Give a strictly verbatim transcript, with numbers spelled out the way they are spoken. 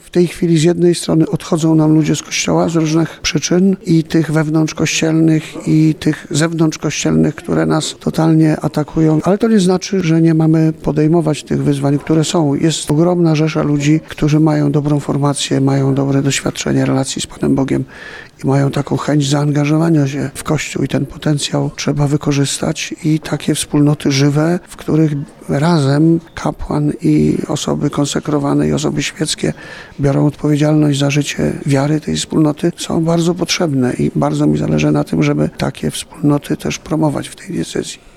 w tej chwili z jednej strony odchodzą nam ludzie z Kościoła z różnych przyczyn i tych wewnątrzkościelnych i tych zewnątrzkościelnych, które nas totalnie atakują, ale to nie znaczy, że nie mamy podejmować tych wyzwań, które są. Jest ogromna rzesza ludzi, którzy mają dobrą formację, mają dobre doświadczenie relacji z Panem Bogiem i mają taką chęć zaangażowania się w Kościół i ten potencjał trzeba wykorzystać i takie wspólnoty żywe, w których razem kapłan i osoby konsekrowane i osoby świeckie biorą odpowiedzialność za życie wiary tej wspólnoty, są bardzo potrzebne i bardzo mi zależy na tym, żeby takie wspólnoty też promować w tej diecezji.